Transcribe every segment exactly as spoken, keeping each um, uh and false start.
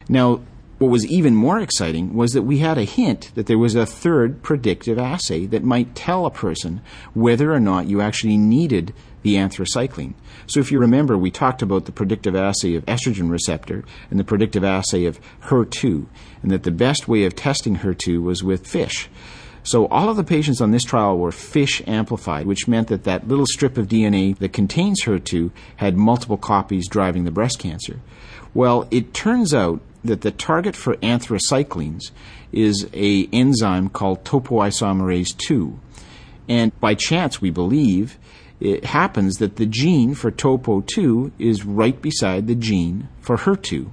Now, what was even more exciting was that we had a hint that there was a third predictive assay that might tell a person whether or not you actually needed the anthracycline. So if you remember, we talked about the predictive assay of estrogen receptor and the predictive assay of H E R two, and that the best way of testing H E R two was with FISH. So all of the patients on this trial were FISH amplified, which meant that that little strip of D N A that contains H E R two had multiple copies driving the breast cancer. Well, it turns out that the target for anthracyclines is a enzyme called topoisomerase two. And by chance, we believe, it happens that the gene for topo two is right beside the gene for H E R two.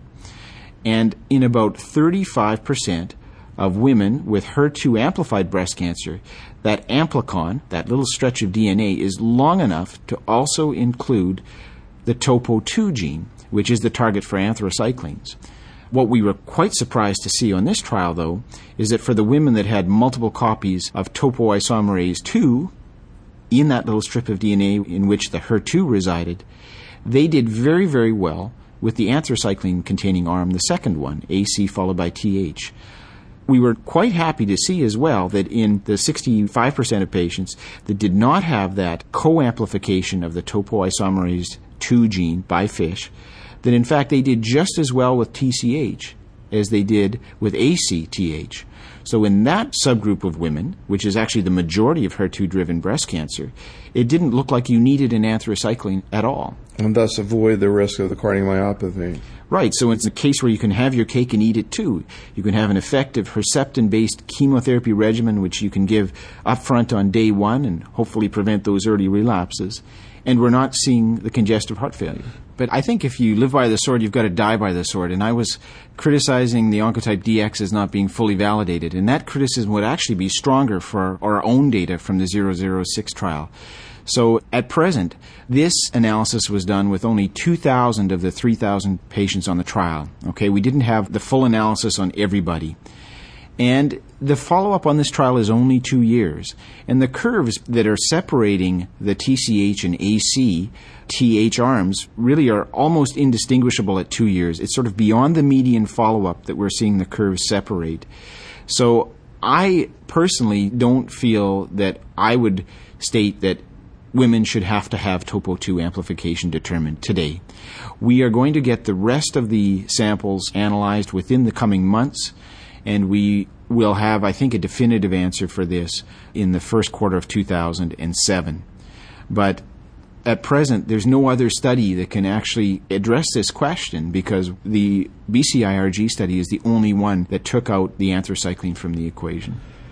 And in about thirty-five percent of women with H E R two amplified breast cancer, that amplicon, that little stretch of D N A, is long enough to also include the topo two gene, which is the target for anthracyclines. What we were quite surprised to see on this trial, though, is that for the women that had multiple copies of topoisomerase two in that little strip of D N A in which the H E R two resided, they did very, very well with the anthracycline-containing arm, the second one, A C followed by T H. We were quite happy to see as well that in the sixty-five percent of patients that did not have that co-amplification of the topoisomerase two gene by FISH, that in fact they did just as well with T C H as they did with A C T H. So in that subgroup of women, which is actually the majority of H E R two-driven breast cancer, it didn't look like you needed an anthracycline at all. And thus avoid the risk of the cardiomyopathy. Right, so it's a case where you can have your cake and eat it too. You can have an effective Herceptin-based chemotherapy regimen which you can give upfront on day one and hopefully prevent those early relapses. And we're not seeing the congestive heart failure. But I think if you live by the sword, you've got to die by the sword. And I was criticizing the Oncotype D X as not being fully validated. And that criticism would actually be stronger for our own data from the zero zero six trial. So at present, this analysis was done with only two thousand of the three thousand patients on the trial. Okay, we didn't have the full analysis on everybody. And the follow-up on this trial is only two years. And the curves that are separating the T C H and A C T H arms really are almost indistinguishable at two years. It's sort of beyond the median follow-up that we're seeing the curves separate. So I personally don't feel that I would state that women should have to have topo two amplification determined today. We are going to get the rest of the samples analyzed within the coming months, and we will have, I think, a definitive answer for this in the first quarter of two thousand seven. But at present, there's no other study that can actually address this question because the B C I R G study is the only one that took out the anthracycline from the equation.